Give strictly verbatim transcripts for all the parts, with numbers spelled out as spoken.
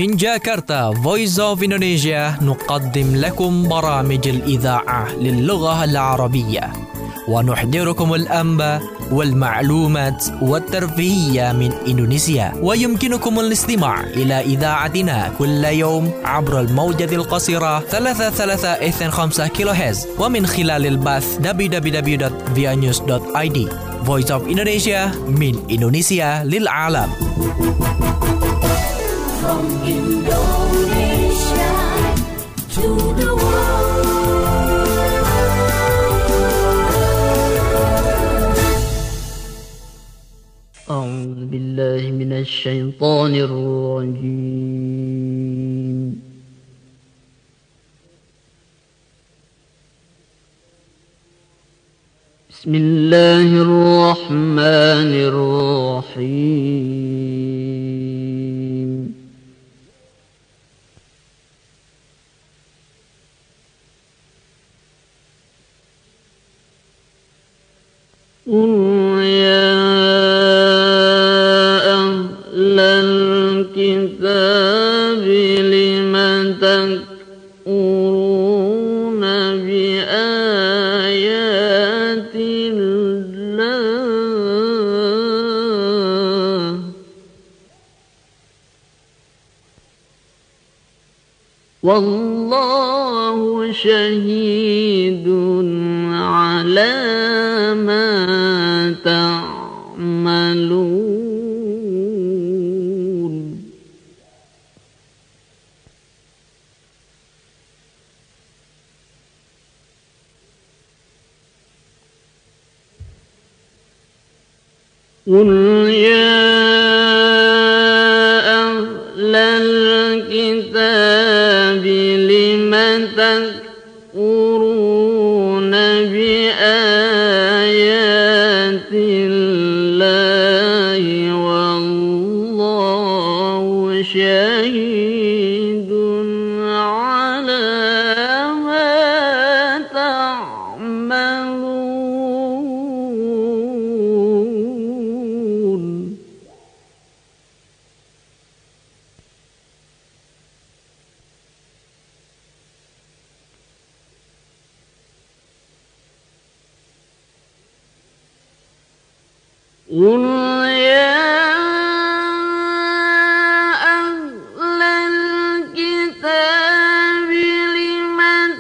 من جاكرتا Voice of Indonesia نقدم لكم برامج الإذاعة للغة العربية ونحضركم الأنباء والمعلومات والترفيهية من إندونيسيا. ويمكنكم الاستماع إلى إذاعتنا كل يوم عبر الموجة القصيرة ثلاثة ثلاثة اثنين خمسة كيلو هرتز ومن خلال البث دبليو دبليو دبليو دوت via news دوت i d. Voice of Indonesia من إندونيسيا للعالم. From Indonesia to the world. أعوذ بالله من الشيطان الرجيم. بسم الله الرحمن الرحيم. قل يا أهل الكتاب لم تكفرون بآيات الله والله شهيد على ما تعملون. قل يا أهل الكتاب لم تكفرون بآيات الله والله شهيد على ما تعملون. قل يا أهل الكتاب لم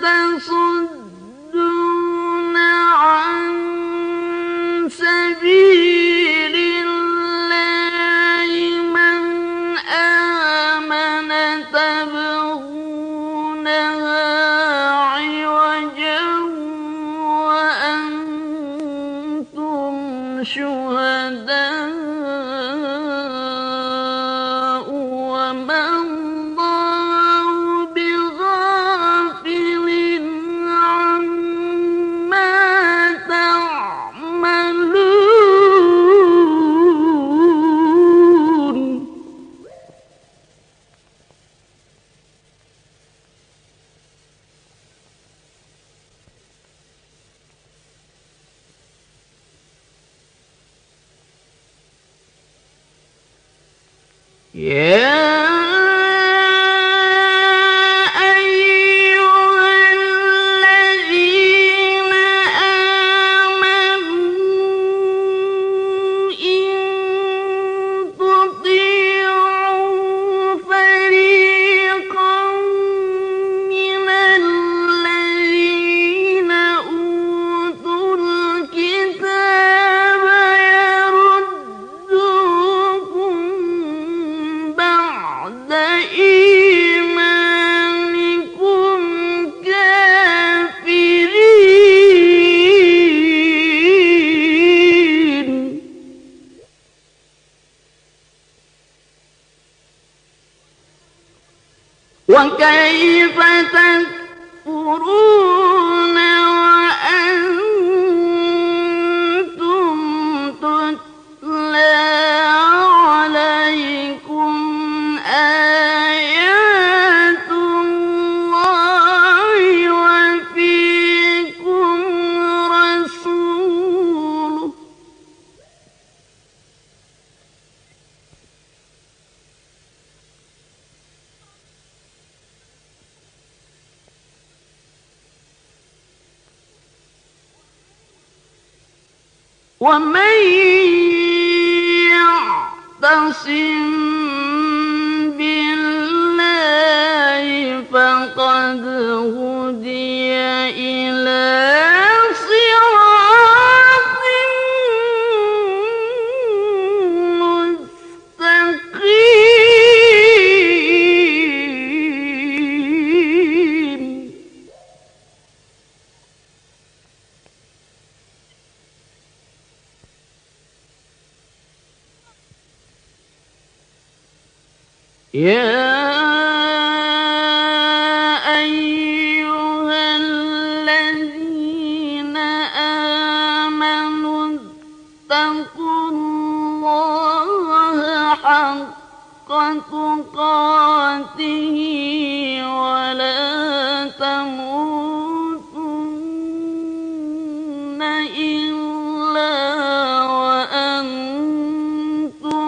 تصدون عن سبيل الله من آمن تبغونها عوجا وأنتم شهداء وما الله بغافل عما تعملون. يا أيها الذين آمنوا إن تطيعوا فريقا من الذين أوتوا الكتاب يردوكم بعد إيمانكم كافرين. وكيف تكفرون وأنتم تتلى عليكم آيات الله وفيكم رسوله ومن يعتصم بالله فقد هدي إلى صراط مستقيم. يا أيها الذين آمنوا اتقوا الله حق تقاته ولا تموتن إلا وأنتم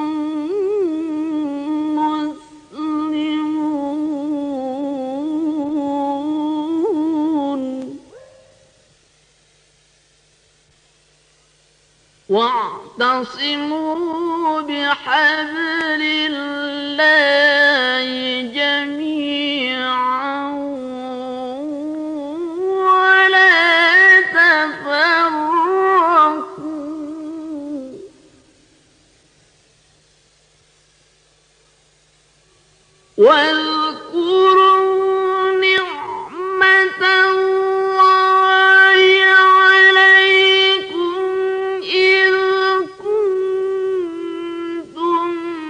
واعتصموا بحبل الله جميعا ولا تفرقوا واذكروا نعمة الله عليكم إذ كنتم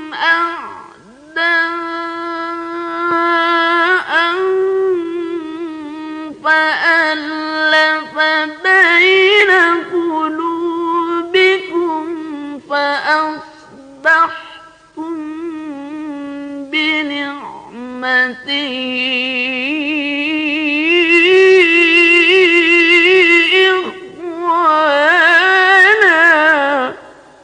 أعداء فألف بين قلوبكم فأصبحتم بنعمته إخوانا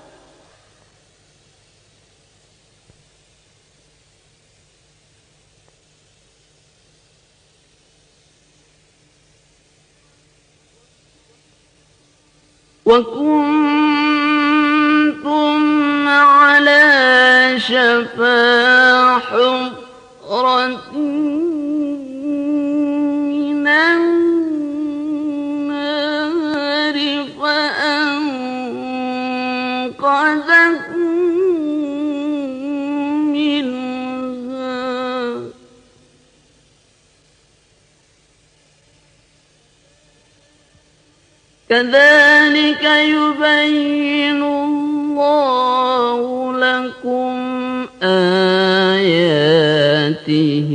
وكنتم على شفا حفرة من النار فأنقذكم منها كذلك يبين الله لكم آياته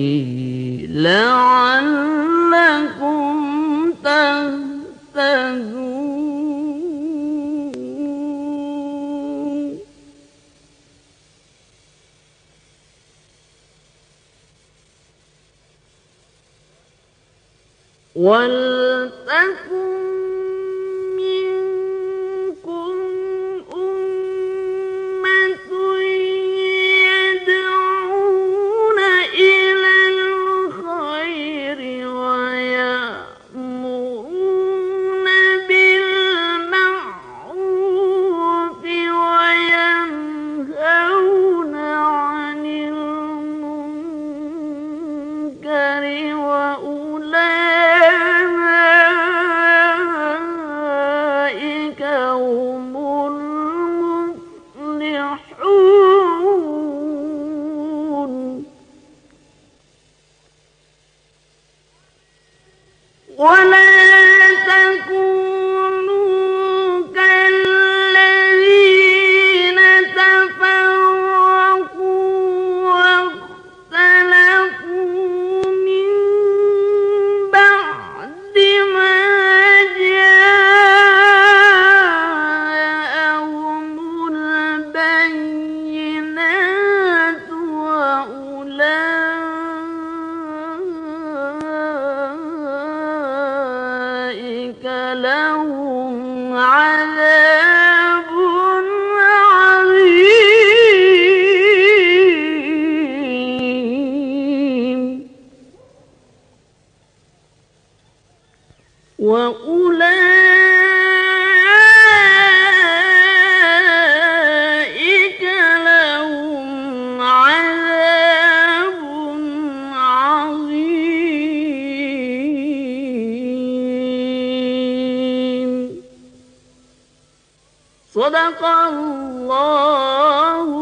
لعلكم تهتدون. ولتكن منكم أمة يدعون إلى الخير ويأمرون بالمعروف وينهون عن المنكر وأولئك هم المفلحون. ولا تكونوا كالذين تفرقوا واختلفوا من بعد ما جاءهم البينات وأولئك لهم عذاب عظيم. وأولئك صدق الله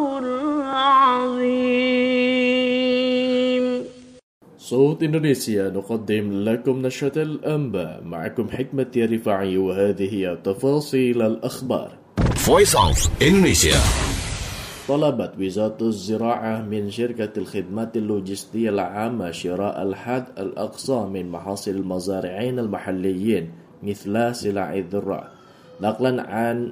العظيم. صوت إندونيسيا نقدم لكم نشرة الأنباء. معكم حكمة رفاعي وهذه تفاصيل الأخبار. Voice of Indonesia. طلبت وزارة الزراعة من شركة الخدمات اللوجستية العامة شراء الحد الأقصى من محاصيل المزارعين المحليين مثل سلع الذرة. نقلا عن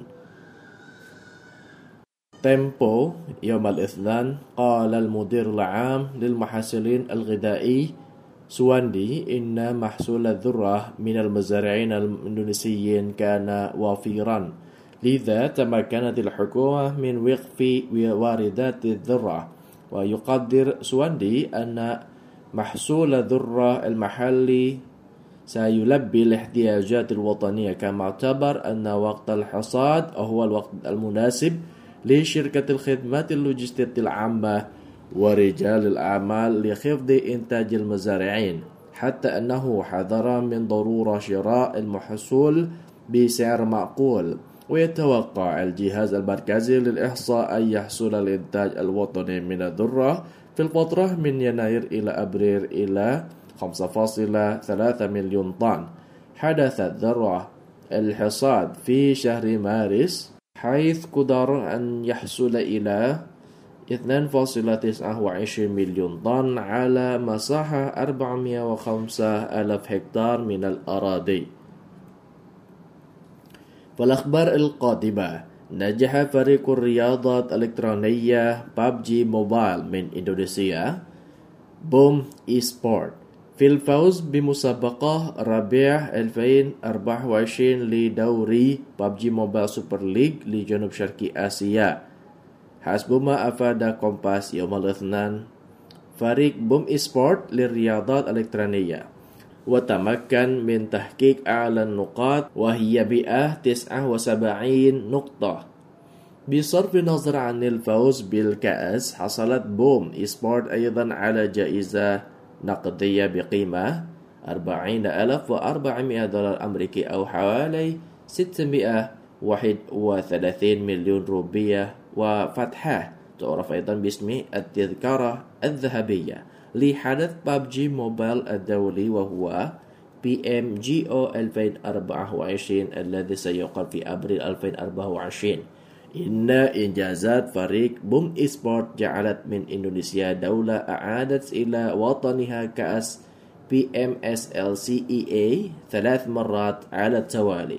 تيمبو يوم الاثنين، قال المدير العام للمحاصيل الغذائي سواندي إن محصول الذرة من المزارعين الإندونيسيين كان وفيرا، لذا تمكنت الحكومة من وقف واردات الذرة. ويقدر سواندي أن محصول الذرة المحلي سيلبي الاحتياجات الوطنية، كما اعتبر أن وقت الحصاد هو الوقت المناسب لشركة الخدمات اللوجستية العامة ورجال الأعمال لخفض إنتاج المزارعين، حتى أنه حذر من ضرورة شراء المحصول بسعر معقول. ويتوقع الجهاز المركزي للإحصاء أن يحصل الإنتاج الوطني من الذرة في الفترة من يناير إلى أبريل إلى خمسة فاصلة ثلاثة مليون طن. حدث الذرة الحصاد في شهر مارس، حيث قدر أن يحصل إلى اثنين فاصلة تسعة وعشرين مليون طن على مساحة أربعمائة وخمسة ألف هكتار من الأراضي. فالأخبار القادمة: نجح فريق الرياضات الإلكترونية بابجي موبايل من إندونيسيا بوم إي سبورت في الفوز بمسابقة ربيع ألفين وأربعة وعشرين لدوري بابجي موبايل سوبر ليج لجنوب شرقي آسيا. حسب ما أفاد كومباس يوم الاثنين، فريق بوم إي سبورت للرياضات الإلكترونية وتمكن من تحقيق أعلى النقاط وهي مئة وتسعة وسبعين نقطة. بصرف النظر عن الفوز بالكأس، حصلت بوم إي سبورت أيضا على جائزة نقدية بقيمة أربعين ألف وأربعمائة دولار أمريكي أو حوالي ستمائة وواحد وثلاثين مليون روبية، وفتحة تعرف أيضا باسم التذكرة الذهبية لحدث بابجي موبايل الدولي وهو بي إم جي أو ألفين وأربعة وعشرين الذي سيقام في أبريل ألفين وأربعة وعشرين. إن إنجازات فريق بوم إي سبورت جعلت من إندونيسيا دولة أعادت إلى وطنها كأس بي إم إس إل سي إي إيه ثلاث مرات على التوالي.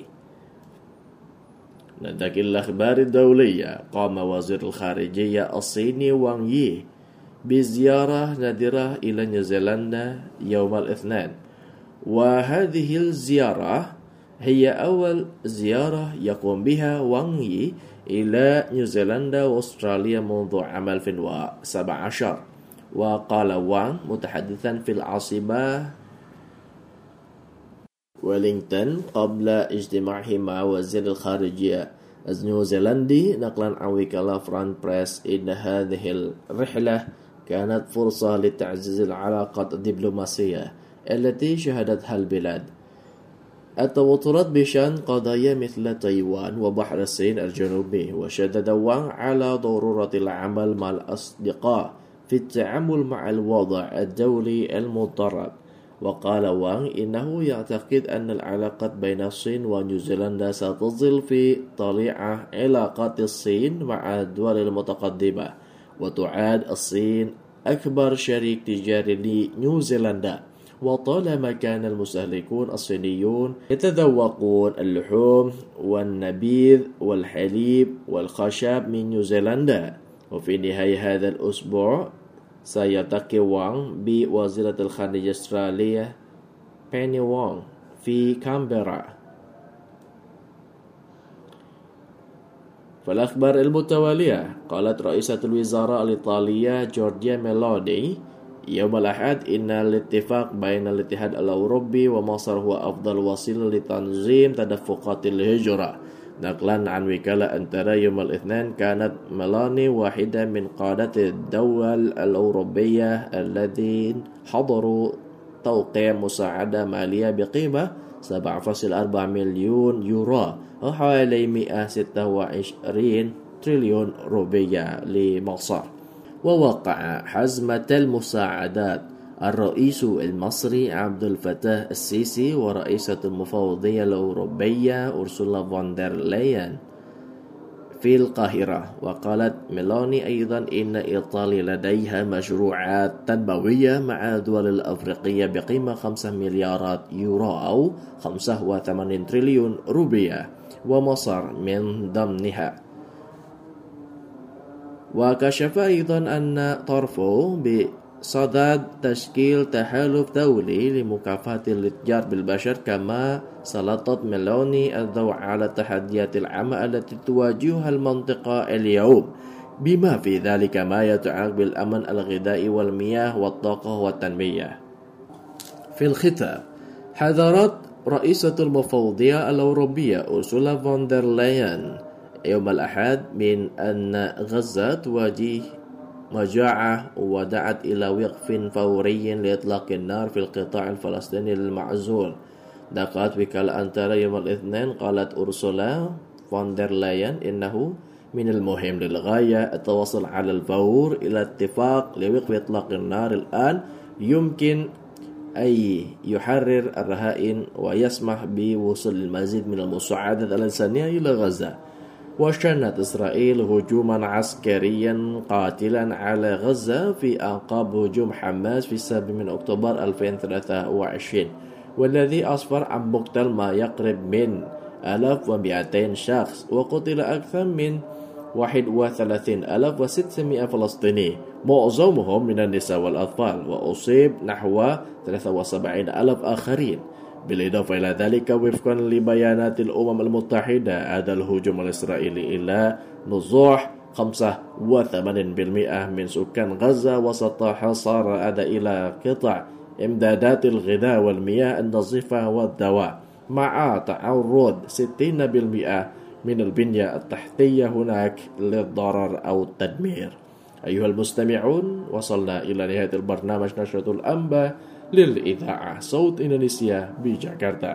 ننتقل الأخبار الدولية. قام وزير الخارجية الصيني وانغ يي بزيارة نادرة إلى نيوزيلندا يوم الاثنين، وهذه الزيارة هي أول زيارة يقوم بها وانغ يي إلى نيوزيلندا وأستراليا منذ عام ألفين وسبعة عشر. وقال وانغ متحدثا في العاصمة ويلينغتون قبل اجتماعه مع وزير الخارجية النيوزيلندي نقلا عن وكالة فران بريس إن هذه الرحلة كانت فرصة لتعزيز العلاقات الدبلوماسية التي شهدتها البلاد التوترات بشأن قضايا مثل تايوان وبحر الصين الجنوبي. وشدد وانغ على ضرورة العمل مع الأصدقاء في التعامل مع الوضع الدولي المضطرب. وقال وانغ إنه يعتقد أن العلاقات بين الصين ونيوزيلندا ستظل في طليعة علاقات الصين مع الدول المتقدمة، وتعد الصين أكبر شريك تجاري لنيوزيلندا. وطالما كان المستهلكون الصينيون يتذوقون اللحوم والنبيذ والحليب والخشب من نيوزيلندا. وفي نهاية هذا الأسبوع سيلتقي وانغ بوزيرة الخارجية الأسترالية بيني وونغ في كامبرا. فالأخبار المتوالية: قالت رئيسة الوزراء الإيطالية جورجيا ميلوني يوم الأحد إن الاتفاق بين الاتحاد الأوروبي ومصر هو أفضل وسيلة لتنظيم تدفقات الهجرة. نقلا عن وكالة أنترا يوم الاثنين، كانت ميلوني واحدة من قادة الدول الأوروبية الذين حضروا توقيع مساعدة مالية بقيمة سبعة فاصلة أربعة مليون يورو وحوالي مئة وستة وعشرين تريليون روبية لمصر. ووقع حزمة المساعدات الرئيس المصري عبد الفتاح السيسي ورئيسة المفوضية الأوروبية أورسولا فون دير لاين في القاهرة. وقالت ميلوني أيضا إن إيطاليا لديها مشروعات تنموية مع الدول الأفريقية بقيمة خمسة مليارات يورو أو خمسة وثمانين تريليون روبية ومصر من ضمنها. وكشف أيضا أن طرفه بصدد تشكيل تحالف دولي لمكافحة الاتجار بالبشر، كما سلطت ميلوني الضوء على التحديات العامة التي تواجهها المنطقة اليوم، بما في ذلك ما يتعلق بالأمن الغذائي والمياه والطاقة والتنمية. في الختام، حذرت رئيسة المفوضية الأوروبية أورسولا فون دير لاين يوم الأحد من أن غزة تواجه مجاعة، ودعت إلى وقف فوري لإطلاق النار في القطاع الفلسطيني المعزول. نقلت وكالة أنتارا يوم الاثنين قالت أورسولا فون دير لاين إنه من المهم للغاية التوصل على الفور إلى اتفاق لوقف إطلاق النار الآن يمكن أي يحرر الرهائن ويسمح بوصول المزيد من المساعدات الإنسانية إلى غزة. وشنت إسرائيل هجوما عسكريا قاتلا على غزة في أعقاب هجوم حماس في السابع من أكتوبر ألفين وثلاثة وعشرين، والذي أسفر عن مقتل ما يقرب من ألف ومئتين شخص، وقتل أكثر من واحد وثلاثين ألف وستمئة فلسطيني معظمهم من النساء والأطفال، وأصيب نحو ثلاثة وسبعين ألف آخرين. بالإضافة إلى ذلك، وفقا لبيانات الأمم المتحدة، أدى الهجوم الإسرائيلي إلى نزوح خمسة وثمانين بالمئة من سكان غزة، وسط حصار أدى إلى قطع إمدادات الغذاء والمياه النظيفة والدواء، مع تعرض ستين بالمئة من البنية التحتية هناك للضرر أو التدمير. أيها المستمعون، وصلنا إلى نهاية البرنامج نشرة الأنباء للإذاعة صوت إندونيسيا بجاكرتا.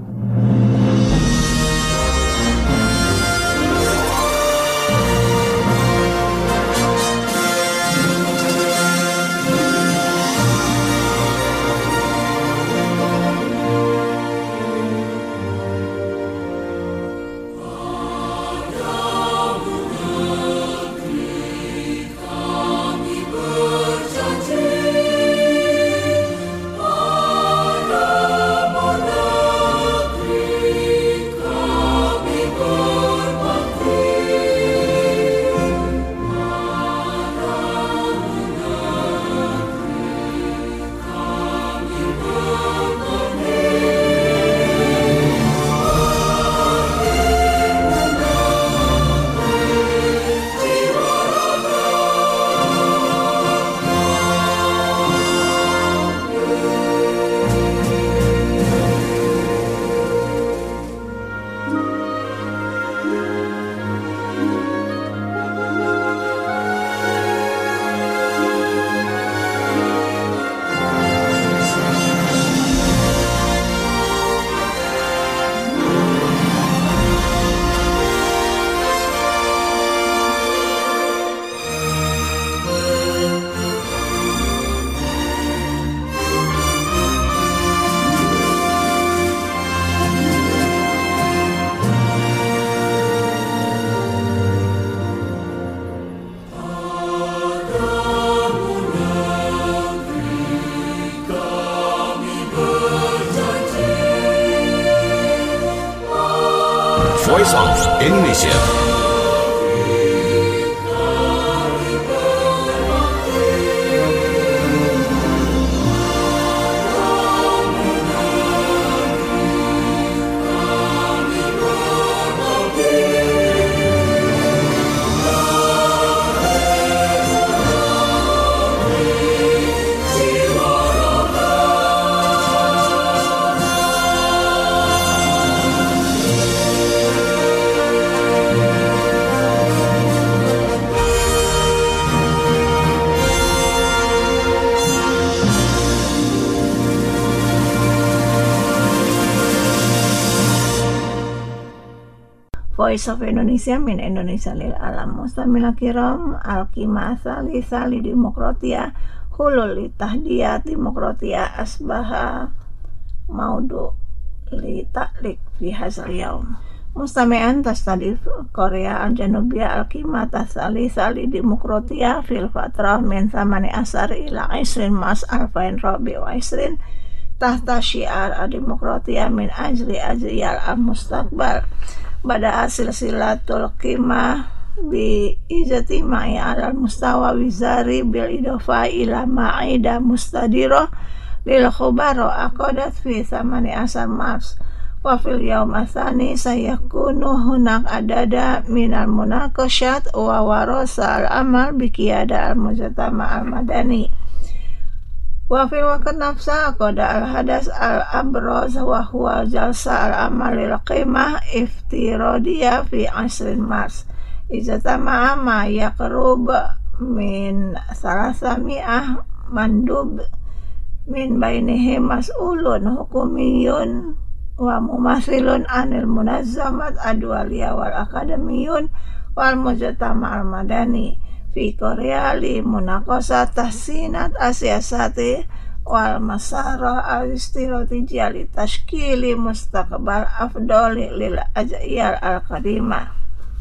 Voice of Indonesia. Voice of Indonesia min Indonesia lil alam. Mustamila kiram al-qimah salisa li demokratia hulul li tahdiyat demokratia asbaha maudu li taklik fi hazal yaum. Mustami'an tastadif Korea al-Janubiyah al-qimah salisa li demokratia fil fatrah min thamani asar ila isrin mas alfain rabi wa isrin tahta syiar al-demokratia min ajli ajriyal al-mustaqbal. Bada hasil silatul qimah bi ijtima'i ala mustawa wizari bil idofa ila ma'ida mustadiro lil khubaro aqadat fi thamani asar mars wa fil yawm atsani sayakunu hunak adada minal munaqashat wa warasa al amal bi qiyada al mujtama al madani. Wa fil waqt nafsa qada al hadas al abraz wa huwa jalsa al amal lil qimah iftiradiyah fi asrin mars ijtama ma yaqrub min salasami'ah mandub min bainihim mas'ulun hukumiyun wa mumathilun anil munazzamat adwaliyah wal akademiyun wal mujtama al madani fi Korea li munaqasah tahsinat asyasati wal masara al-istiratijiyah li tashkili mustaqbal afdoli lil ajyal al-qadimah.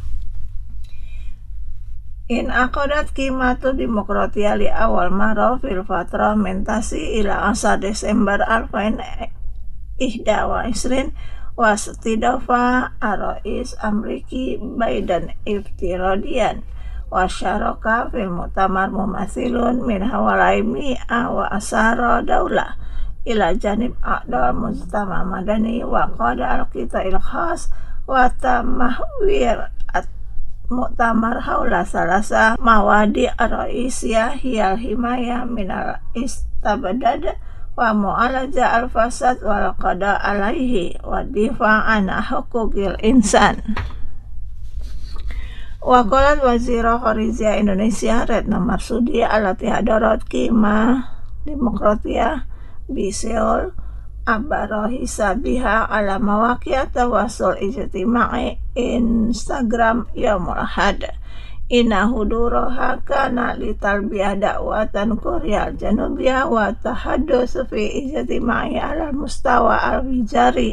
In aqadat qimatu demokratia li awal maro fil fatrah mentasi ila asar Desember alfain ihda wa isrin wa stidafa ar-rais Amriki Biden iftiradian wa syaraka fil mu'tamar mumathilun min hawalai mi'a wa asara daulah ila janib a'dal mujtama madani wa qada al-qita'il khas wa tamahwir mu'tamar haula salasa mawadi ar-raisiyah hiyal himayah minal istabdad wa mu'alaja al-fasad wal qada alaihi wa difa' an huquqil insan. Waqalat Wazira Kharijiyah Indonesia Retno Marsudi alati hadarat qimah demokratia bi Seoul abarahi sabiha ala mawaqi' tawasul ijtima'i Instagram yaumul ahad. Inna huduraha kana li talbiyah da'watan Korea al-Janubiyah wa tahaddus fi ijtima'i ala mustawa al-wijari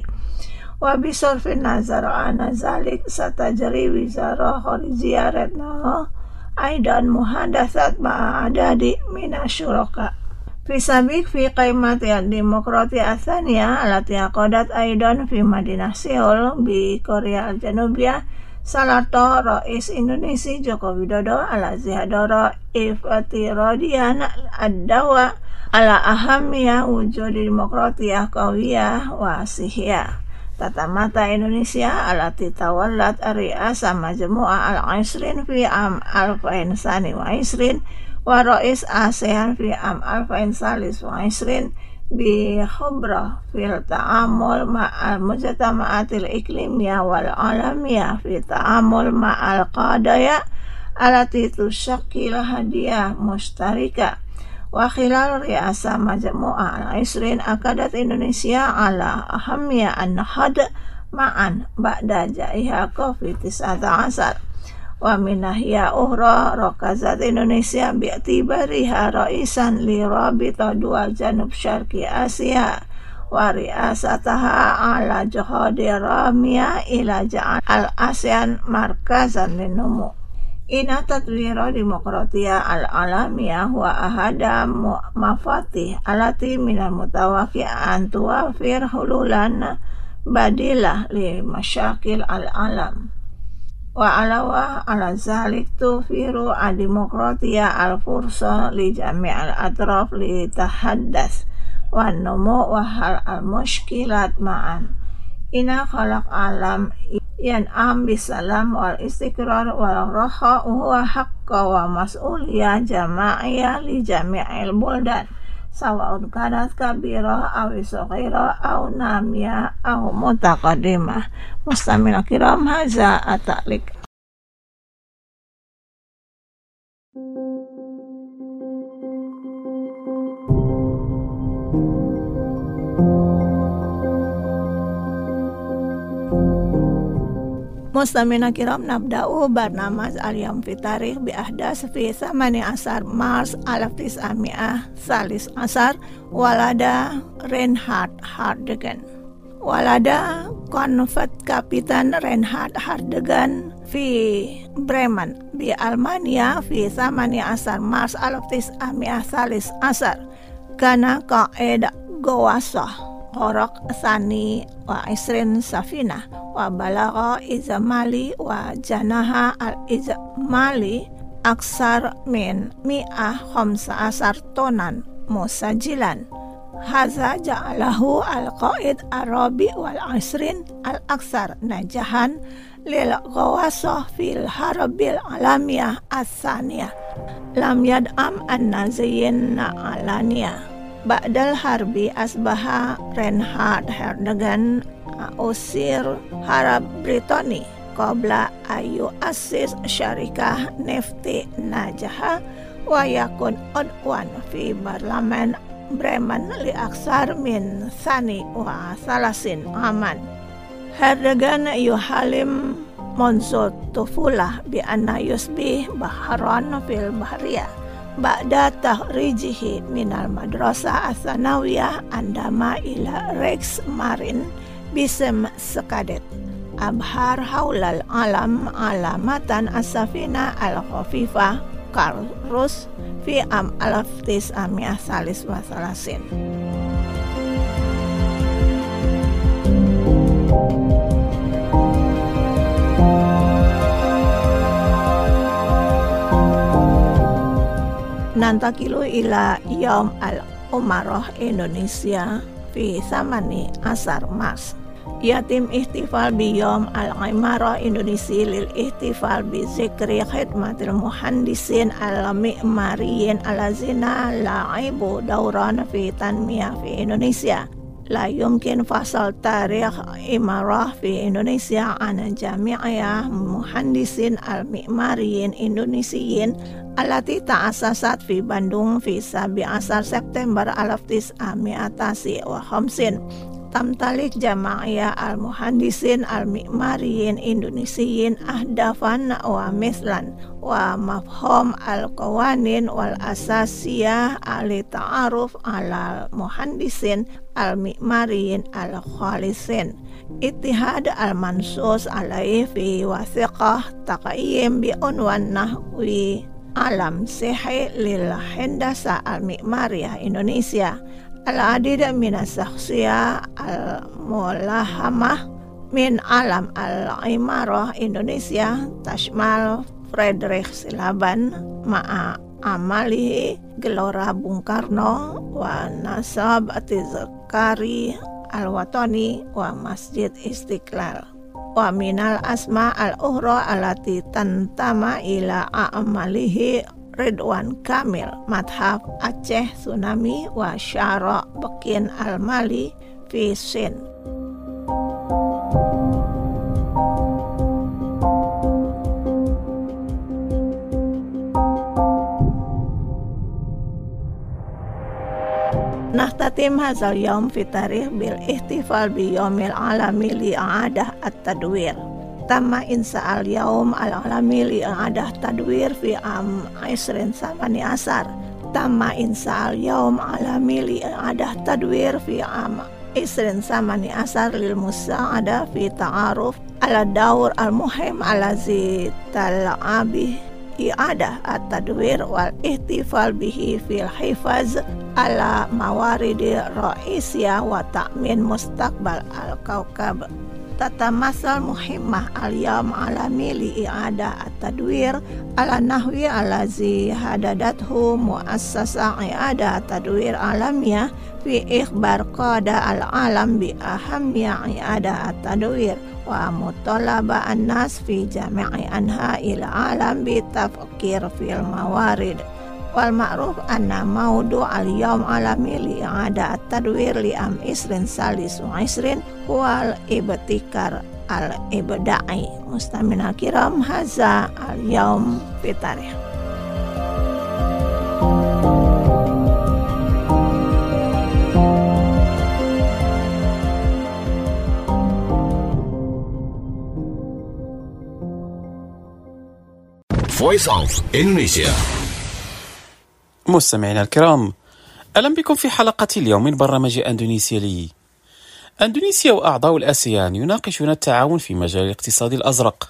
wa bisorfin nazar ana zalik satajri wizara Kharijiyah Retno aidan muhadatsat ma'adadi minasyuraka fi sabik fi qaimat demokratia asaniyah alati aqadat aidan fi Madinah Seoul bi Korea al-Janubiyah salato Rais Indonesia Joko Widodo ala zihadara iftiradiyan ad-dawa ala ahamiyah wujudi demokratia qawiyah wa sihiyah. Tata mata Indonesia alati tawallat ar-ri'asa majmu'ah al-isrin fi am alfain sani wa isrin wa rais ASEAN fi am alfain salis wa isrin bi khubra fil ta'amul ma'al mujtama'atil iklimiyah wal alamiyah fi ta'amul ma'al qadaya alati tusyakil hadiah mustarika. Wa khilal ri'asa majmu'ah al-isrin akadat Indonesia ala ahamiyah an-nahad ma'an ba'da jaiha covid sembilan belas wa minahya uhra rakazat Indonesia bi'tibariha raisan li rabita dual janub syarqi Asia wa ri'asataha ala jihadi ramiyah ila ja'al al-ASEAN markazan linumu. Ina tatwira demokratia al-alamiyah wa ahada mafatih alati minal mutawaki an tuwafir hululan badilah li masyakil al-alam wa alawa ala zalik tufiru ad-demokratia al-fursa li jami' al-atraf li tahaddas wa numu wa hal al-mushkilat ma'an. Ina khalaq alam yan'am bisalam wal istiqrar wal raha huwa haqqa wa mas'uliyah jama'iyah li jami'il buldan sawa'un kanat kabirah aw saghirah aw namiyah aw mutaqaddimah. Mustamil kiram haza at-ta'liq. Mustamina kiram nabda'u barnamaj al-yawm fi tarikh bi ahdas fi thamani asar Mars alaf tis'ami'ah salis asar walada Reinhard Hardegan. Walada konfet Kapitan Reinhard Hardegan fi Bremen bi Almania fi thamani asar Mars alaf tis'ami'ah salis asar kana qaeda gawasah Horak Sani wa Isrin Safina wa balagha izamali wa janaha al-izamali aksar min mi'ah khamsa asar tonan musajilan. Haza ja'alahu al-qaid arabi wal isrin al-aksar najahan lil ghawasah fil harabil alamiyah as-saniyah lam yad'am an-naziyin alaniya. Ba'dal harbi asbaha Reinhard Hardegan usir harab Britani qabla ayu asis syarikah nefti najaha wa yakun udwan fi barlaman Bremen li aksar min sani wa salasin aman. Hardegan yuhalim monzot tufulah bi anna yusbih baharan fil bahriyah. Ba'da tahrijihi minal madrasah as-sanawiyah andama ila Rex Marin bisem sekadet abhar haulal alam alamatan as-safina al-khafifah karus fi am alaf tis'ami'ah salis wa salasin. Nantakilu ila Yaum al-Umarah Indonesia fi samani asar Mars. Yatim ihtifal bi Yaum al-Imarah Indonesia lil ihtifal bi zikri khidmatil muhandisin al-mi'mariyin alazina la'ibu dauran fi tanmiyah fi Indonesia. La yumkin fasal tarikh imarah fi Indonesia ana jami'iyah muhandisin al-mi'mariyin Indonesiyin alati ta'asasat fi Bandung fi sabi asar September alaf tis'ami'atasi wa khamsin. Tamtalik jama'iyah al-muhandisin al-mi'mariyin Indonesiyin ahdafan wa mislan wa mafhum al-qawanin wal asasiyah ali ta'aruf ala muhandisin al-mi'mariyin al-khalisin. Ittihad al-mansus alaih fi wasiqah taqayyim bi unwan nahwi alam sihi lil hendasa al-mi'mariyah Indonesia. Al-adid min as-sakhsiyah al-mulahamah min alam al-imarah Indonesia tashmal Friedrich Silaban ma'a amalihi Gelora Bung Karno wa nasab atizkari al-watani wa masjid Istiqlal wa minal asma al-ukhra alati tantama ila a'malihi Ridwan Kamil Madhab Aceh Tsunami wa Syara Bekin Al-Mali fi Sin. Nahtatim hazal yaum fi tarikh bil ihtifal bi yaumil alami li'adah at-tadwir. Tamma insa al yaum al alami li'adah tadwir fi am isrin samani asar. Tamma insa al yaum alami li'adah tadwir fi am isrin samani asar lil musa'ada fi ta'aruf ala daur al muhim alazi tal'abih i'adah at-tadwir wal ihtifal bihi fil hifaz ala mawaridi ra'isiyah wa ta'min mustaqbal al-kawkab. Tatamasal muhimmah al-yawm alami li'adah at-tadwir ala nahwi alazi hadadathu muassasa i'adah at-tadwir alamiyah fi ikhbar qada al-alam bi ahamiyah i'adah at-tadwir wa mutalaba an-nas fi jami'i anha ila alam bi tafkir fil mawarid. Wal ma'ruf anna maudu al-yawm alami li'adah at-tadwir li am isrin salis wa isrin wal ibtikar al-ibda'i. Mustamina kiram haza al-yawm fitarih. Voice of Indonesia. مستمعينا الكرام، أهلا بكم في حلقة اليوم من برنامج أندونيسيا لي. أندونيسيا وأعضاء الآسيان يناقشون التعاون في مجال الاقتصاد الأزرق.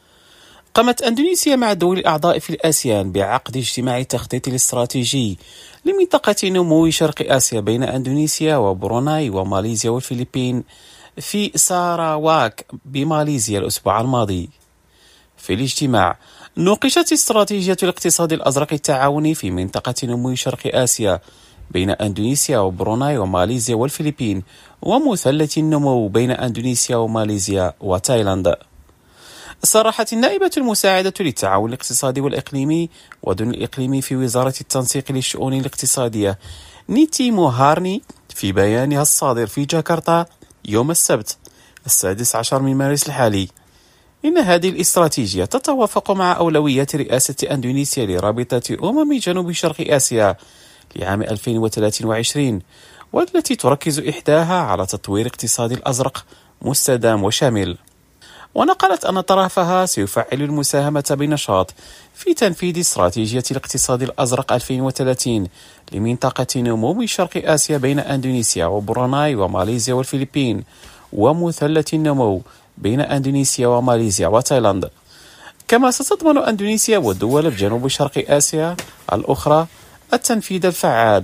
قامت أندونيسيا مع الدول الأعضاء في الآسيان بعقد اجتماع التخطيط الاستراتيجي لمنطقة نمو شرق آسيا بين أندونيسيا وبروناي وماليزيا والفلبين في ساراواك بماليزيا الأسبوع الماضي. في الاجتماع نوقشت استراتيجية الاقتصاد الأزرق التعاوني في منطقة نمو شرق آسيا بين أندونيسيا وبروناي وماليزيا والفلبين ومثلث النمو بين أندونيسيا وماليزيا وتايلاند. صرحت النائبة المساعدة للتعاون الاقتصادي والإقليمي ودون الإقليمي في وزارة التنسيق للشؤون الاقتصادية نيتي موهارني في بيانها الصادر في جاكرتا يوم السبت السادس عشر من مارس الحالي إن هذه الاستراتيجية تتوافق مع أولويات رئاسة أندونيسيا لرابطة أمم جنوب شرق آسيا لعام ألفين وثلاثة وعشرين، والتي تركز إحداها على تطوير اقتصاد الأزرق مستدام وشامل. ونقلت أن طرفها سيفعل المساهمة بنشاط في تنفيذ استراتيجية الاقتصاد الأزرق ألفين وثلاثين لمنطقة نمو شرق آسيا بين أندونيسيا وبروناي وماليزيا والفلبين ومثلث النمو بين أندونيسيا وماليزيا وتايلاند. كما ستضمن أندونيسيا والدول بجنوب شرق آسيا الأخرى التنفيذ الفعال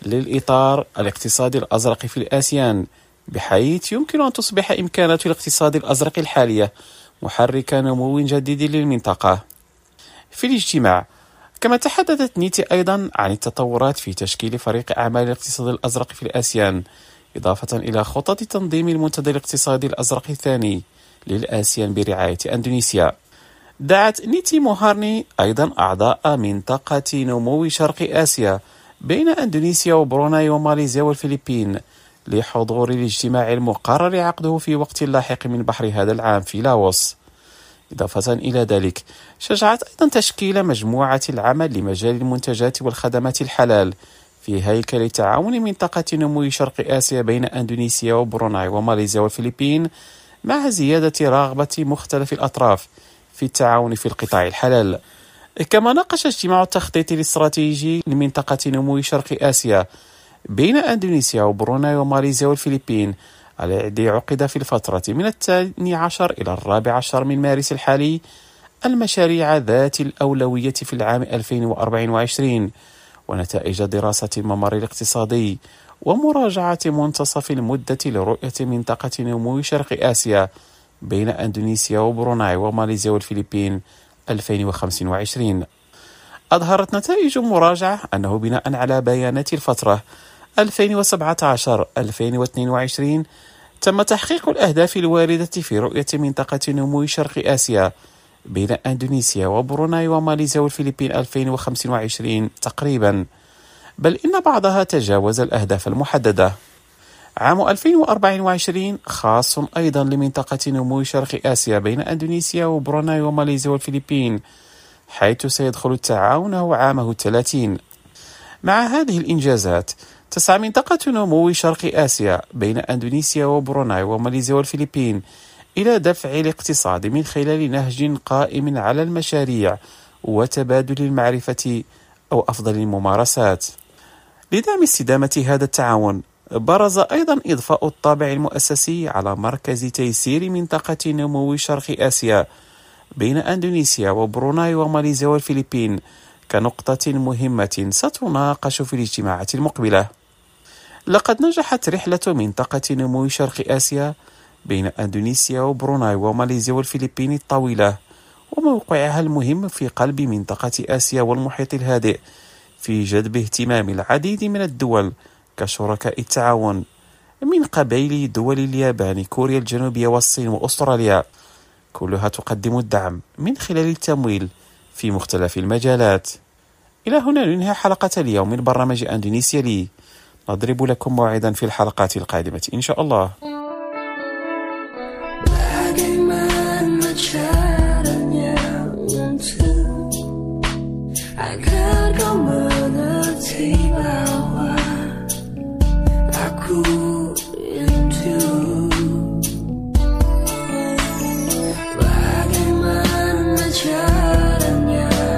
للإطار الاقتصادي الأزرق في الآسيان، بحيث يمكن أن تصبح إمكانات الاقتصاد الأزرق الحالية محرك نمو جديد للمنطقة. في الاجتماع كما تحدثت نيتي أيضا عن التطورات في تشكيل فريق أعمال الاقتصاد الأزرق في الآسيان، إضافة إلى خطط تنظيم المنتدى الاقتصادي الأزرق الثاني للآسيان برعاية أندونيسيا. دعت نيتي موهارني أيضا أعضاء منطقة نمو شرق آسيا بين أندونيسيا وبروناي وماليزيا والفلبين لحضور الاجتماع المقرر عقده في وقت لاحق من بحر هذا العام في لاوس. إضافة إلى ذلك شجعت أيضا تشكيل مجموعة العمل لمجال المنتجات والخدمات الحلال في هيكل تعاون منطقة نمو شرق آسيا بين أندونيسيا وبروناي وماليزيا والفلبين، مع زيادة رغبة مختلف الأطراف في التعاون في القطاع الحلال. كما ناقش اجتماع التخطيط الاستراتيجي لمنطقة نمو شرق آسيا بين أندونيسيا وبروناي وماليزيا والفلبين الذي عقد في الفترة من الثاني عشر إلى الرابع عشر من مارس الحالي المشاريع ذات الأولوية في العام ألفين وأربعة وعشرين ونتائج دراسة الممر الاقتصادي ومراجعة منتصف المدة لرؤية منطقة نمو شرق آسيا بين أندونيسيا وبروناي وماليزيا والفلبين ألفين وخمسة وعشرين. أظهرت نتائج المراجعة أنه بناء على بيانات الفترة ألفين وسبعة عشر ألفين واثنين وعشرين تم تحقيق الأهداف الواردة في رؤية منطقة نمو شرق آسيا بين أندونيسيا وبروناي وماليزيا والفلبين ألفين وخمسة وعشرين تقريبا، بل إن بعضها تجاوز الأهداف المحددة. عام ألفين وأربعة وعشرين خاص أيضا لمنطقة نمو شرق آسيا بين أندونيسيا وبروناي وماليزيا والفلبين، حيث سيدخل التعاون عامه الثلاثين. مع هذه الإنجازات تسعى منطقة نمو شرق آسيا بين أندونيسيا وبروناي وماليزيا والفلبين إلى دفع الاقتصاد من خلال نهج قائم على المشاريع وتبادل المعرفة أو أفضل الممارسات. لدعم استدامة هذا التعاون برز أيضا إضفاء الطابع المؤسسي على مركز تيسير منطقة نمو شرق آسيا بين أندونيسيا وبروناي وماليزيا والفلبين كنقطة مهمة ستناقش في الاجتماعات المقبلة. لقد نجحت رحلة منطقة نمو شرق آسيا بين أندونيسيا وبروناي وماليزيا والفلبين الطويلة وموقعها المهم في قلب منطقة آسيا والمحيط الهادئ في جذب اهتمام العديد من الدول كشركاء التعاون، من قبيل دول اليابان، كوريا الجنوبية والصين وأستراليا، كلها تقدم الدعم من خلال التمويل في مختلف المجالات. إلى هنا ننهي حلقة اليوم من برنامج أندونيسيا لي. نضرب لكم موعدا في الحلقات القادمة إن شاء الله. Bagaimana caranya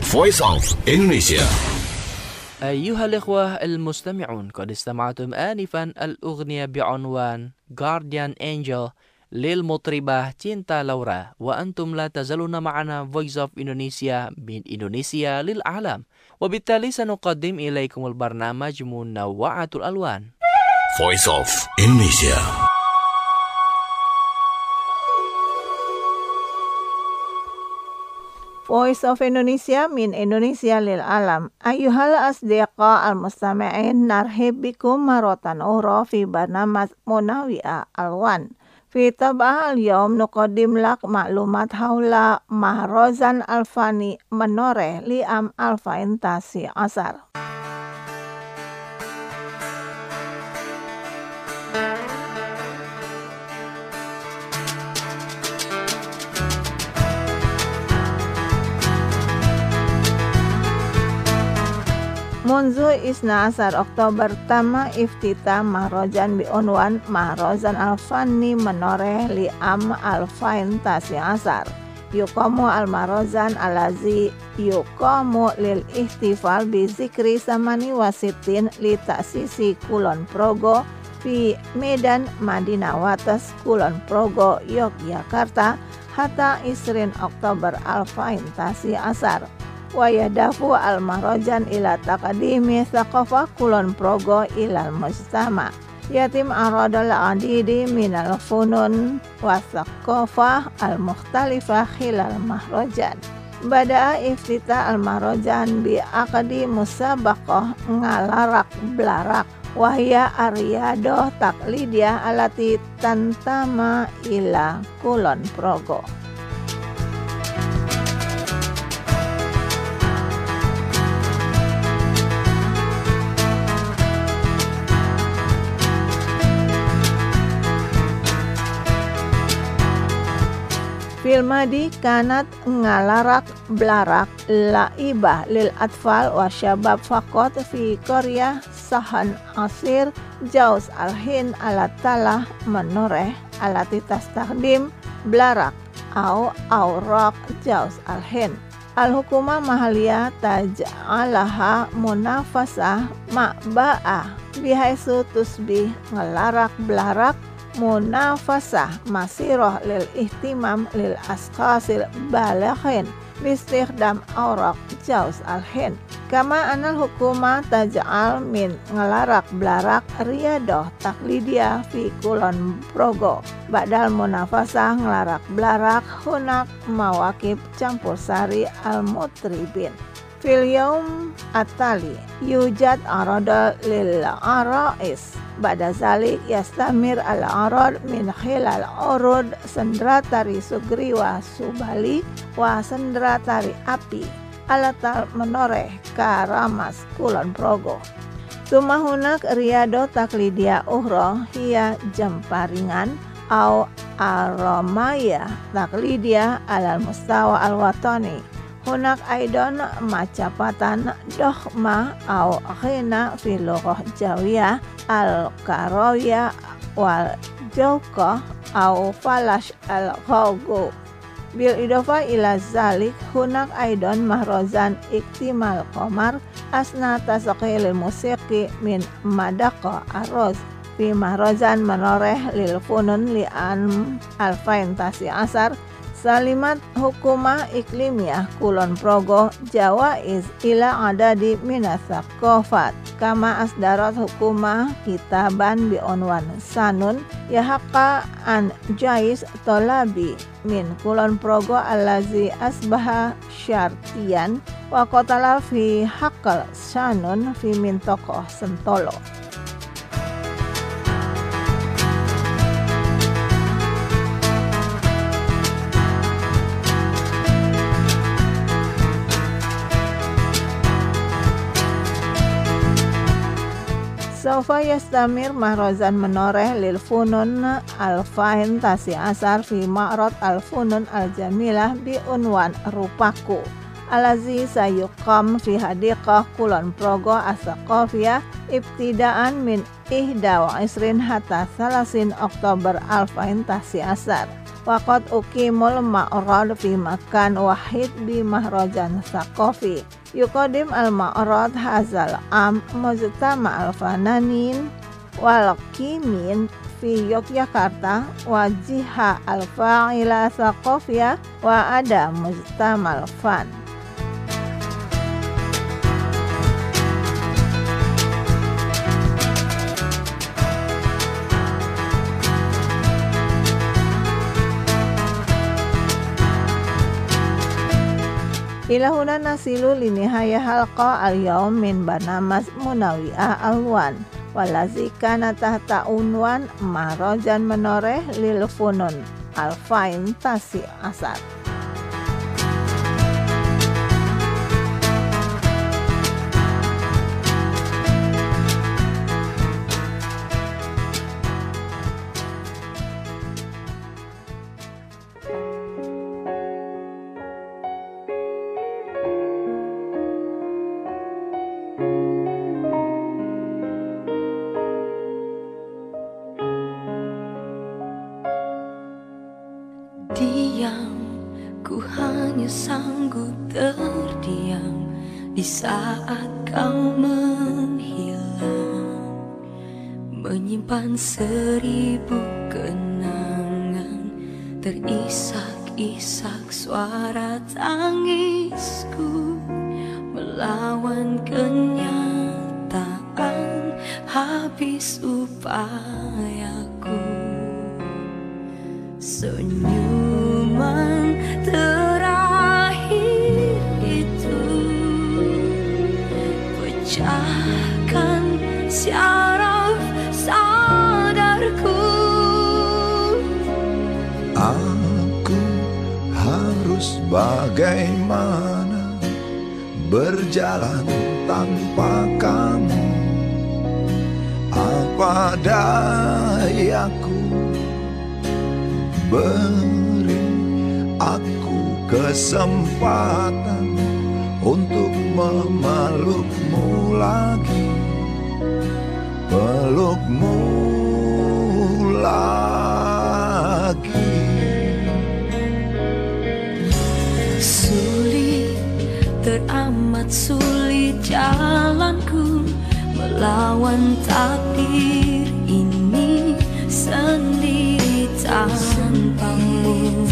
Voice of Indonesia. أيها الإخوة المستمعون، قد استمعتم آنفا الأغنية بعنوان Guardian Angel للمطربة تينتا لورا، وأنتم لا تزالون معنا Voice of Indonesia من إندونيسيا للعالم، وبالتالي سنقدم إليكم البرنامج منوعة الألوان. Voice of Indonesia. Voice of Indonesia min Indonesia lil alam. Ayuhal asdiqa al-mustami'in, narhib bikum marotan ukhra fi barnamaj Munawi'a Alwan. Fi tab'ah al-yawm nuqaddim lak ma'lumat haula Mahrazan Al-Fani Menoreh li am alfain tasi asar. Munzu isna asar Oktober tama iftita Mahrazan biunwan Mahrazan Al-Fani Menoreh li am alfain tasi asar. Yuqamu al-Mahrazan alazi yuqamu lil ihtifal bi zikri samani wasitin li ta'sisi Kulon Progo fi Medan Madinah Watas Kulon Progo Yogyakarta hatta isrin Oktober alfain tasi asar. Wa yadafu al-Mahrazan ila taqdimi thaqafah Kulon Progo ilal mujtama. Yatim aradal adidi minal funun wa thaqafah al-mukhtalifah khilal Mahrazan. Bada'a iftita al-Mahrazan bi aqdi musabaqah ngalarak blarak wahya aryado taklidiyah alati tantama ila Kulon Progo. Filmadi kanat ngalarak blarak laibah lil atfal wa syabab faqat fi Korea sahan asir jauz al-hin ala talah menoreh alati tastahdim blarak au aurak jauz al-hin. Al-hukuma mahaliyah taj'alaha munafasah ma'ba'ah bihaisu tusbih ngelarak belarak munafasah masiroh lil ihtimam lil asqasil balaghin bistikhdam aurak jauz al-hin. Kama anal hukuma taj'al min ngelarak belarak riyadoh taklidiyah fi Kulon Progo. Badal munafasah ngelarak belarak hunak mawakib campur sari al-mutribin. Fil yaum atali yujad arada lil arais. Ba'da zalik yastamir al-arad min khilal urud sendratari sugri wa subali wa sendratari api alatal menoreh karamas Kulon Progo. Tumahunak riyado taklidia ukhra hiya jemparingan au aromaya taklidia alal mustawa al-watani. Hunak aidon macapatan dohma au khina fi lughah jawiyah al-karawiyah wal jawqah au falash al-ghagu. Bil idofa ila zalik hunak aidon Mahrazan iktimal qamar asna tasaqil musiqi min madaqa arroz fi Mahrazan Menoreh lil funun li an alfain tasi asar. Salimat hukumah iklimiyah Kulon Progo jawaiz ila adadi minasakofat kama asdarat hukumah kitaban bi'unwan sanun yahaqqa an jais tolabi min Kulon Progo allazi asbaha syartiyan wa qatala fi haqqal sanun fi min tokoh Sentolo. Saufa yastamir Mahrazan Menoreh lil funun al-fain tasi asar fi ma'rad al-funun al-jamilah bi unwan rupaku alazi sayuqam fi hadiqah Kulon Progo as-saqafiyah ibtidaan min ihda wa isrin hatta salasin Oktober alfain tasi asar. Waqad uqimul ma'rad fi makan wahid bi mahrajan saqafi. Yuqadim al-ma'rad hazal am mujtama al-fananin wal qimin fi Yogyakarta wa jiha al-fa'ila saqafiyah wa ada mujtama al-fan. Ilahuna nasilu linihaya halqa al-yawm min barnamas Munawi'ah Alwan walazi kana tahta unwan mahrajan menoreh lil funun al-fain tasi asar. Diam, ku hanya sanggup terdiam di saat kau menghilang, menyimpan seribu kenangan, terisak-isak suara tangisku, melawan kenyataan habis upayaku. Senyuman terakhir itu pecahkan syaraf sadarku. Aku harus bagaimana berjalan tanpa kamu? Apa dayaku? Beri aku kesempatan untuk memelukmu lagi, pelukmu lagi. Sulit, teramat sulit jalanku melawan takdir ini sendiri tanpamu.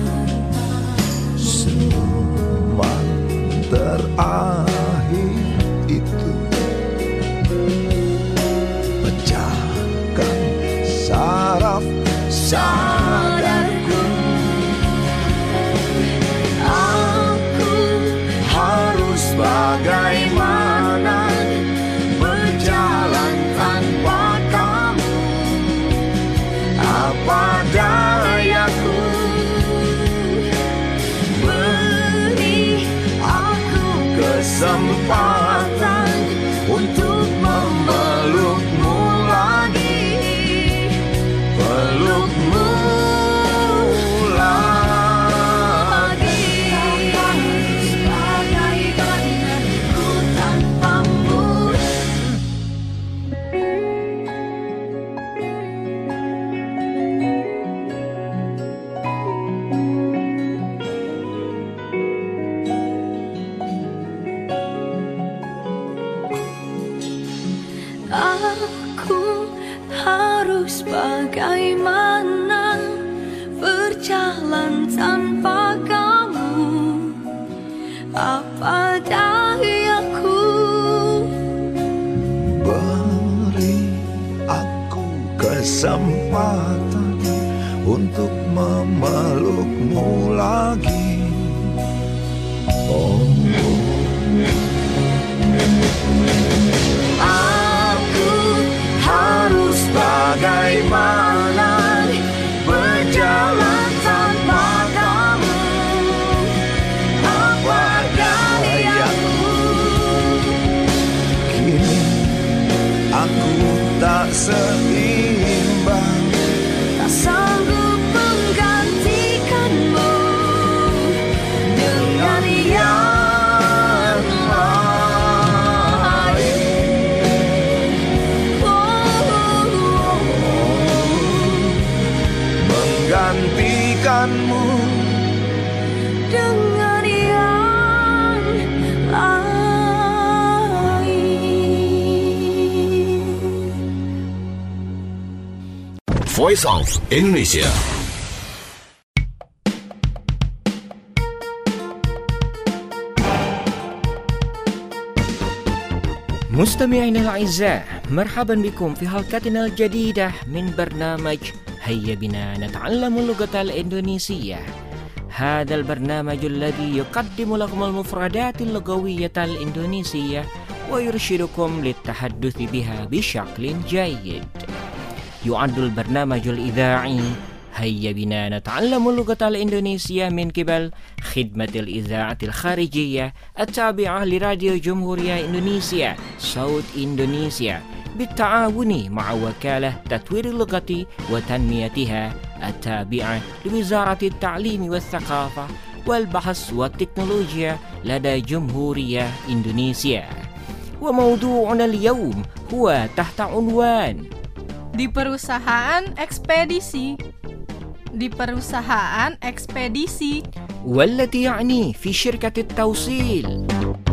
Senyuman terakhir itu pecahkan saraf sadarku. Aku harus bagaimana berjalan tanpa kamu? Apa dayaku? Beri aku kesempatan untuk memelukmu lagi, pelukmu lagi. Bagaikan ku tanpamu. Aku harus bagaimana berjalan tanpa kamu? Apa dayaku? Beri aku kesempatan untuk memelukmu lagi. Oh, aku harus bagaimana berjalan tanpa kamu? Apa dayaku? Kini aku tak seimbang, Tak sanggup menggantikanmu dengan yang lain. Oh, menggantikan Voice of Indonesia. مستمعينا الأعزاء، مرحبا بكم في حلقتنا الجديدة من برنامج هيا بنا نتعلم اللغة الإندونيسية. هذا البرنامج الذي يقدم لكم المفردات اللغوية الإندونيسية ويرشدكم للتحدث بها بشكل جيد. يعد البرنامج الإذاعي هيا بنا نتعلم اللغة الإندونيسية من قبل خدمة الإذاعة الخارجية التابعة لراديو جمهورية إندونيسيا صوت إندونيسيا بالتعاون مع وكالة تطوير اللغة وتنميتها التابعة لوزارة التعليم والثقافة والبحث والتكنولوجيا لدى جمهورية إندونيسيا. وموضوعنا اليوم هو تحت عنوان Di perusahaan ekspedisi. Di perusahaan ekspedisi. والتي يعني في شركة التوصيل.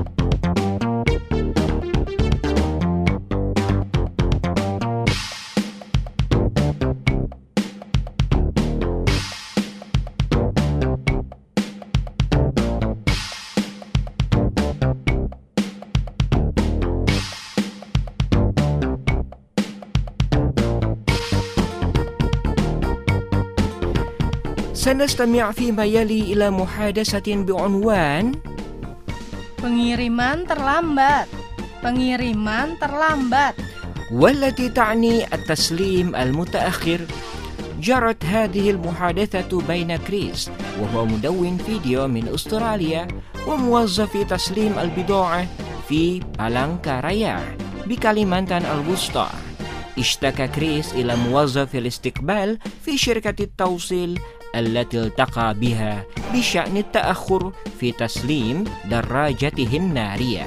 سنستمع فيما يلي إلى محادثة بعنوان Pengiriman terlambat. Pengiriman terlambat. والتي تعني التسليم المتأخر. جرت هذه المحادثة بين كريس وهو مدون فيديو من أستراليا وموظف تسليم البضاعة في بالانكارايا بكاليمانتان الوسطى. اشتكى كريس إلى موظف الاستقبال في شركة التوصيل التي التقى بها بشأن التأخر في تسليم دراجته النارية.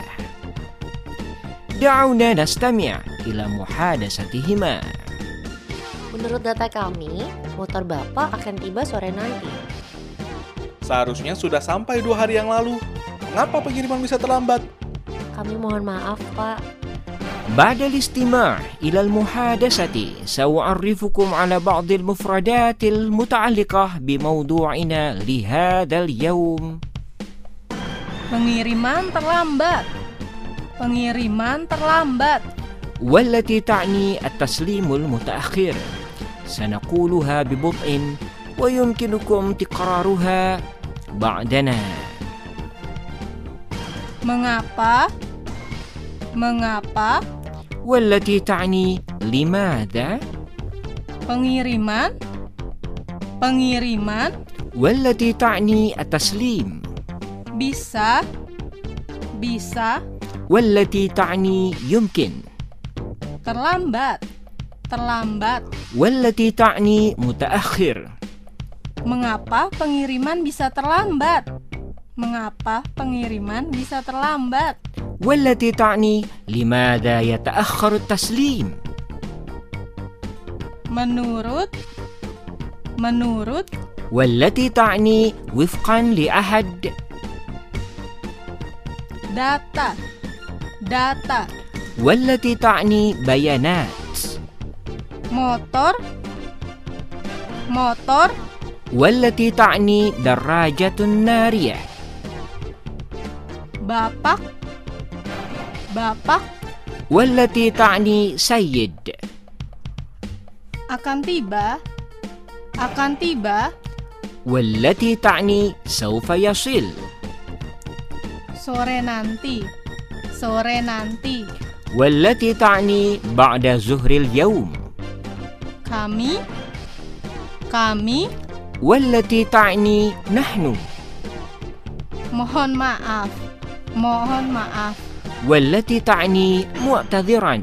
دعونا نستمع إلى محادثتهما. Menurut data kami, motor Bapak akan tiba sore nanti. Seharusnya sudah sampai dua hari yang lalu. Mengapa pengiriman bisa terlambat? Kami mohon maaf, Pak. بعد الاستماع إلى المحادثة سأعرفكم على بعض المفردات المتعلقة بموضوعنا لهذا اليوم. Pengiriman terlambat. Pengiriman terlambat. والتي تعني التسليم المتأخر. سنقولها ببطء ويمكنكم تكرارها بعدنا. Mengapa? Mengapa? والتي تعني لماذا. Pengiriman. Pengiriman. والتي تعني التسليم. Bisa. Bisa. والتي تعني يمكن. Terlambat. Terlambat. والتي تعني متأخر. Mengapa pengiriman bisa terlambat? Mengapa pengiriman bisa terlambat? والتي تعني لماذا يتأخر التسليم. Menurut. Menurut. والتي تعني وفقا لأحد. Data. Data. والتي تعني بيانات. Motor. Motor. والتي تعني دراجة نارية. Bapak. Bapak. والتي تعني سيد. Akan tiba. Akan tiba. والتي تعني سوف يصل. Sore nanti. Sore nanti. والتي تعني بعد ظهر اليوم. Kami. Kami. والتي تعني نحن. Mohon maaf. Mohon maaf. والتي تعني معتذرا.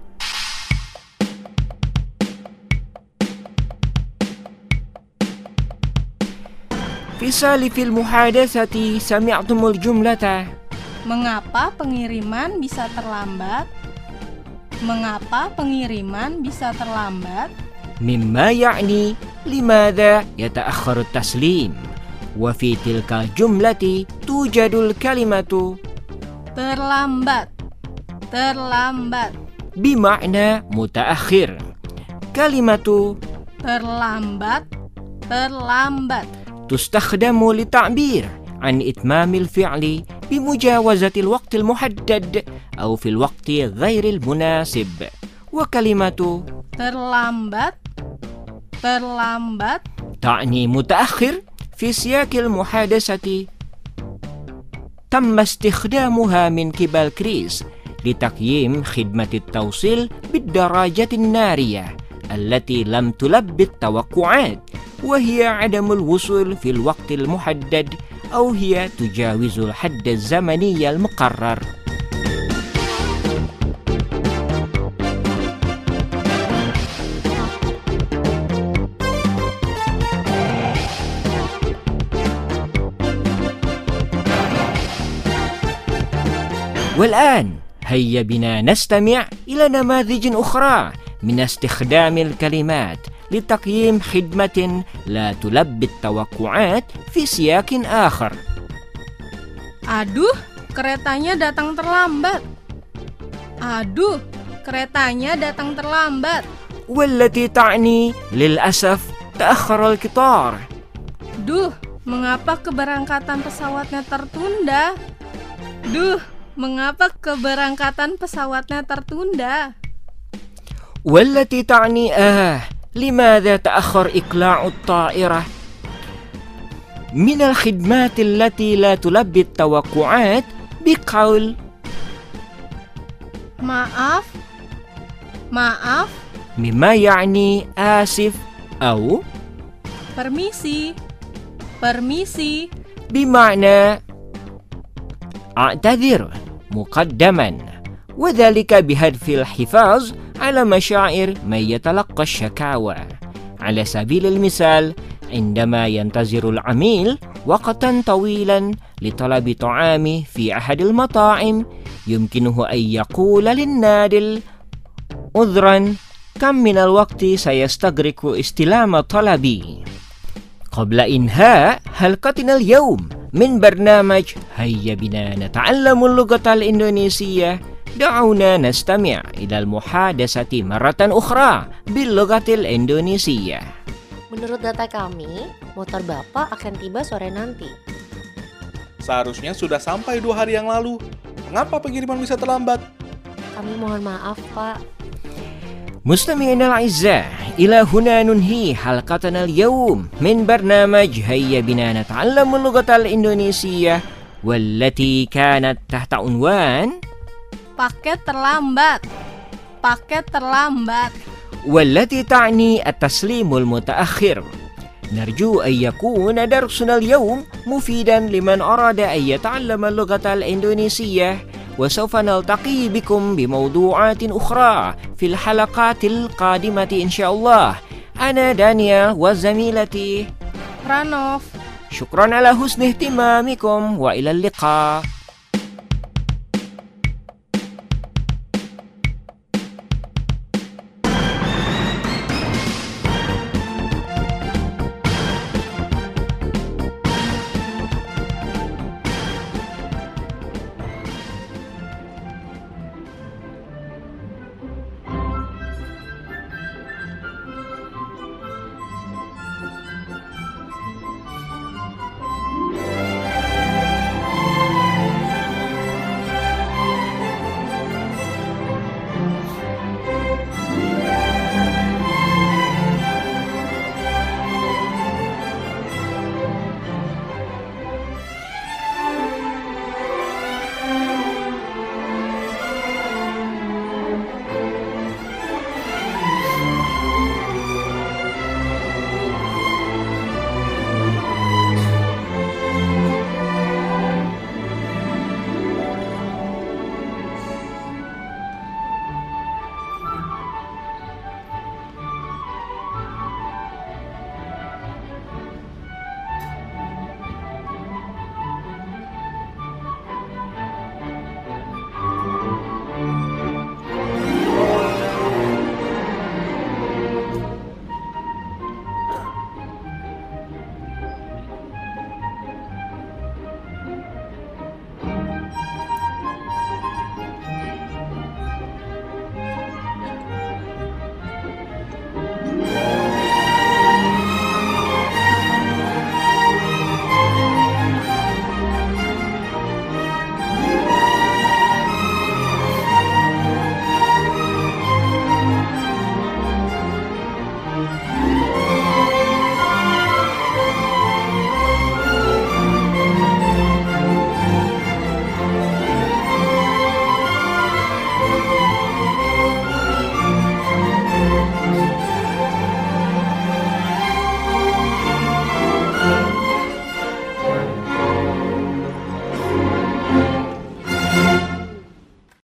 في سالف المحادثة سمعتم الجملة Mengapa pengiriman bisa terlambat? Mengapa pengiriman bisa terlambat? مما يعني لماذا يتأخر التسليم. وفي تلك الجملة توجد الكلمة terlambat. Terlambat. بمعنى متأخر. كلمة terlambat, terlambat. تستخدم للتعبير عن إتمام الفعل بمجاوزة الوقت المحدد أو في الوقت غير المناسب. وكلمة terlambat, terlambat تعني متأخر في سياق المحادثة. تم استخدامها من قبل كريس لتقييم خدمة التوصيل بالدراجة النارية التي لم تلبي التوقعات، وهي عدم الوصول في الوقت المحدد أو هي تجاوز الحد الزمني المقرر. والآن هيا بنا نستمع إلى نماذج أخرى من استخدام الكلمات لتقييم خدمة لا تلبي التوقعات في سياق آخر. Aduh, keretanya datang terlambat. Aduh, keretanya datang terlambat. والتي تعني للأسف تأخر القطار. Duh, mengapa keberangkatan pesawatnya tertunda? Duh, mengapa keberangkatan pesawatnya tertunda? والتي تعني آه لماذا تأخر إقلاع الطائرة؟ من الخدمات التي لا تلبي التوقعات بقول Maaf, maaf, مما يعني آسف أو permisi, permisi بمعنى أعتذر مقدما، وذلك بهدف الحفاظ على مشاعر من يتلقى الشكاوى. على سبيل المثال، عندما ينتظر العميل وقتا طويلا لطلب طعام في أحد المطاعم، يمكنه أن يقول للنادل: عذرا، كم من الوقت سيستغرق استلام طلبي؟ قبل إنهاء حلقتنا اليوم من برنامج هيا بنا نتعلم اللغة الإندونيسية، دعونا نستمع إلى المحادثة مرة أخرى باللغة الإندونيسية. Menurut data kami, motor Bapak akan tiba sore nanti. Seharusnya sudah sampai dua hari yang lalu. Mengapa pengiriman bisa terlambat? Kami mohon maaf, Pak. مستمعينا الأعزاء، إلى هنا ننهي حلقتنا اليوم من برنامج هيا بنا نتعلم اللغة الإندونيسية، والتي كانت تحت عنوان paket terlambat, paket terlambat, والتي تعني التسليم المتأخر. نرجو أن يكون درسنا اليوم مفيدا لمن أراد أن يتعلم اللغة الإندونيسية، وسوف نلتقي بكم بموضوعات أخرى في الحلقات القادمة إن شاء الله. أنا دانيال وزميلتي Ranov. شكرا على حسن اهتمامكم، وإلى اللقاء.